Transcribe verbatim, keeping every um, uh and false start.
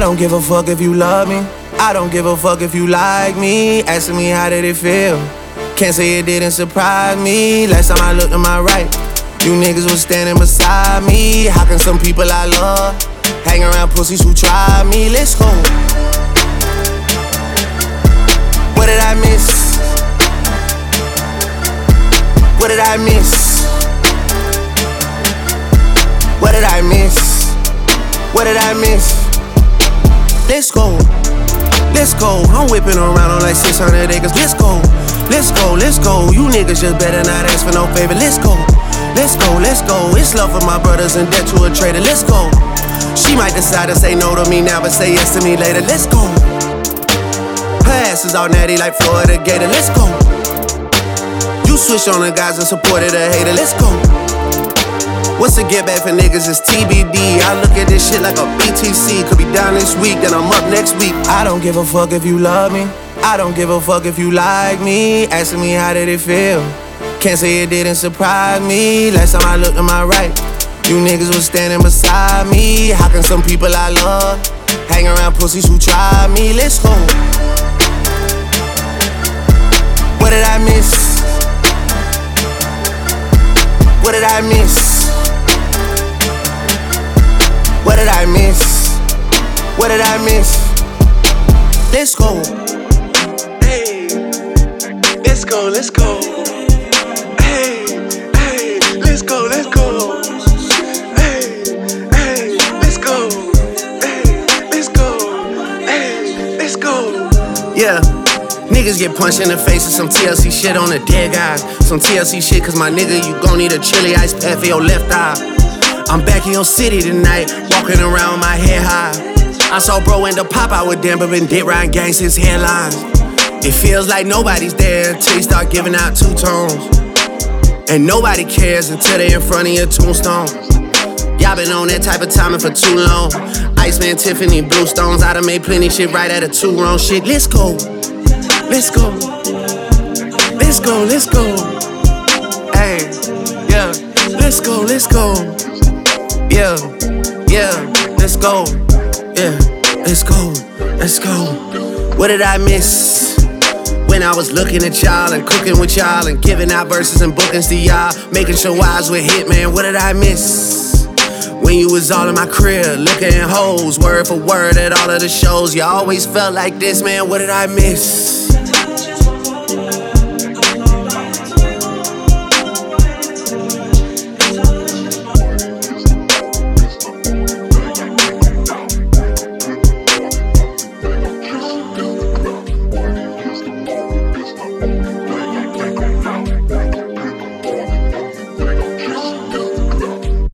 don't give a fuck if you love me. I don't give a fuck if you like me. Asking me how did it feel. Can't say it didn't surprise me. Last time I looked to my right, you niggas was standing beside me. How can some people I love hang around pussies who try me? Let's go. What did I miss? What did I miss? What did I miss? What did I miss? Let's go. Let's go. I'm whipping around on like six hundred acres. Let's go. Let's go. Let's go. You niggas just better not ask for no favor. Let's go. Let's go. Let's go. It's love for my brothers and debt to a traitor. Let's go. She might decide to say no to me now, but say yes to me later. Let's go. Her ass is all natty like Florida Gator. Let's go. You switch on the guys and supported a hater. Let's go. What's the get back for niggas? It's T B D. I look at this shit like a B T C. Could be down this week, then I'm up next week. I don't give a fuck if you love me. I don't give a fuck if you like me. Asking me how did it feel. Can't say it didn't surprise me. Last time I looked to my right, you niggas was standing beside me. How can some people I love hang around pussies who try me? Let's go. What did I miss? What did I miss? What did I miss? What did I miss? Let's go. Hey, let's go, let's go. Hey, hey, let's go, let's go. Hey, hey, let's go. Hey, let's go. Hey, let's go. Yeah. Niggas get punched in the face with some T L C shit on the dead guys. Some T L C shit, cause my nigga, you gon' need a chili ice pack for your left eye. I'm back in your city tonight, walking around with my head high. I saw bro end up pop out with them, but been dead riding gangsters headlines. It feels like nobody's there until you start giving out two tones. And nobody cares until they in front of your tombstone. Y'all been on that type of timing for too long. Iceman, Tiffany, Bluestones, I done made plenty shit right at a two wrong shit. Let's go. Let's go. Let's go, let's go. Hey, yeah. Let's go, let's go. Yeah, yeah, let's go. Yeah, let's go, let's go. What did I miss? When I was looking at y'all and cooking with y'all and giving out verses and bookings to y'all, making sure I was hit, man. What did I miss? When you was all in my crib, looking at hoes, word for word at all of the shows. You always felt like this, man. What did I miss?